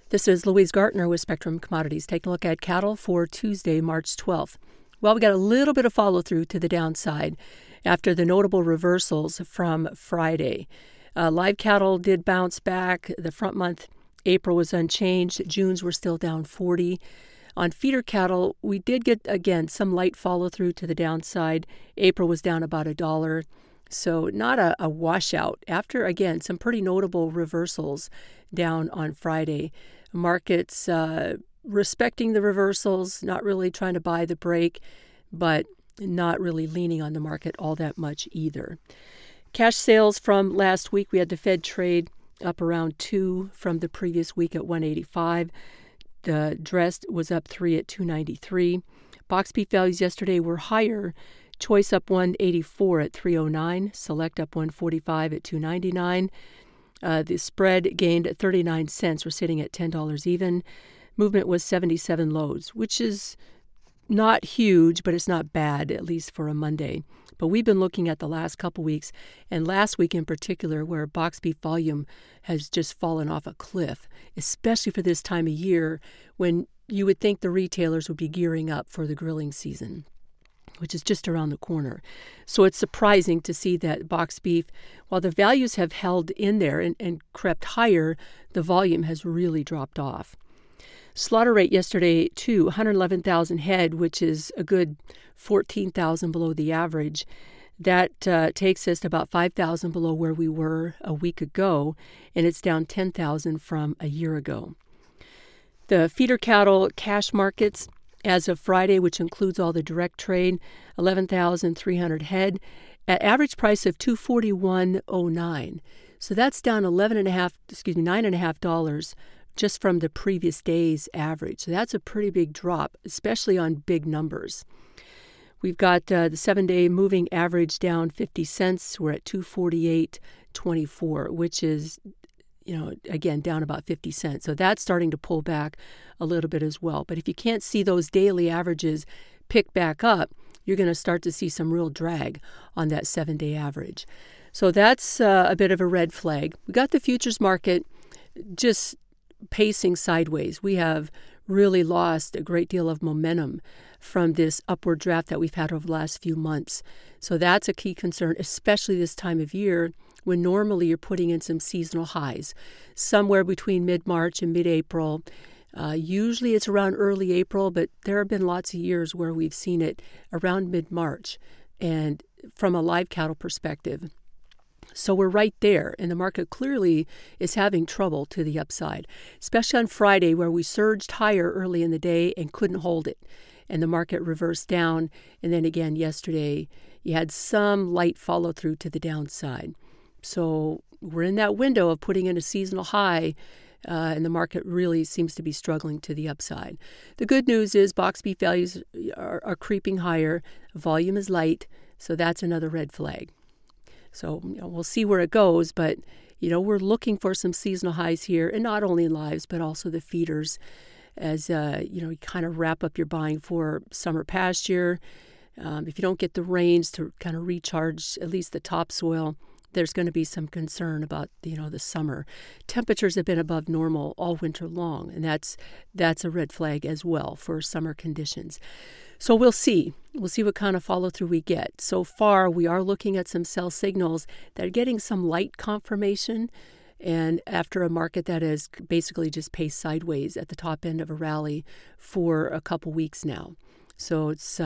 This is Louise Gartner with Spectrum Commodities. Taking a look at cattle for Tuesday, March 12th. Well, we got a little bit of follow-through to the downside after the notable reversals from Friday. Live cattle did bounce back. The front month, April, was unchanged. June's were still down 40. On feeder cattle, we did get, again, some light follow-through to the downside. April was down about $1. So not a washout. After, again, some pretty notable reversals down on Friday. Markets respecting the reversals, not really trying to buy the break, but not really leaning on the market all that much either. Cash sales from last week, we had the Fed trade up around 2 from the previous week at 185. The dressed was up 3 at 293. Box beef values yesterday were higher. Choice up 184 at 309. Select up 145 at 299. The spread gained 39 cents. We're sitting at $10 even. Movement was 77 loads, which is not huge, but it's not bad, at least for a Monday. But we've been looking at the last couple weeks, and last week in particular, where box beef volume has just fallen off a cliff, especially for this time of year when you would think the retailers would be gearing up for the grilling season, which is just around the corner. So it's surprising to see that box beef, while the values have held in there and crept higher, the volume has really dropped off. Slaughter rate yesterday, too, 111,000 head, which is a good 14,000 below the average. That takes us to about 5,000 below where we were a week ago, and it's down 10,000 from a year ago. The feeder cattle cash markets, as of Friday, which includes all the direct trade, 11,300 head, at average price of $241.09. So that's down $9.5 just from the previous day's average. So that's a pretty big drop, especially on big numbers. We've got the 7-day moving average down 50 cents. We're at 248.24, which is, again, down about 50 cents. So that's starting to pull back a little bit as well. But if you can't see those daily averages pick back up, you're going to start to see some real drag on that 7-day average. So that's a bit of a red flag. We got the futures market just pacing sideways. We have really lost a great deal of momentum from this upward draft that we've had over the last few months. So that's a key concern, especially this time of year when normally you're putting in some seasonal highs, somewhere between mid-March and mid-April. Usually it's around early April, but there have been lots of years where we've seen it around mid-March and from a live cattle perspective. So we're right there, and the market clearly is having trouble to the upside, especially on Friday where we surged higher early in the day and couldn't hold it, and the market reversed down. And then again yesterday, you had some light follow-through to the downside. So we're in that window of putting in a seasonal high, and the market really seems to be struggling to the upside. The good news is box beef values are creeping higher. Volume is light, so that's another red flag. So we'll see where it goes, but we're looking for some seasonal highs here, and not only in lives, but also the feeders as you kind of wrap up your buying for summer pasture. If you don't get the rains to kind of recharge at least the topsoil, there's going to be some concern about the summer. Temperatures have been above normal all winter long, and that's a red flag as well for summer conditions. So we'll see. We'll see what kind of follow-through we get. So far, we are looking at some sell signals that are getting some light confirmation, and after a market that has basically just paced sideways at the top end of a rally for a couple weeks now. So it's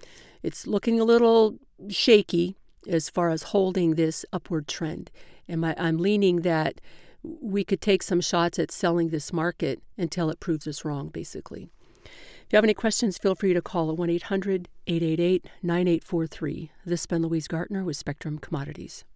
looking a little shaky as far as holding this upward trend. And I'm leaning that we could take some shots at selling this market until it proves us wrong, basically. If you have any questions, feel free to call at 1-800-888-9843. This has been Louise Gartner with Spectrum Commodities.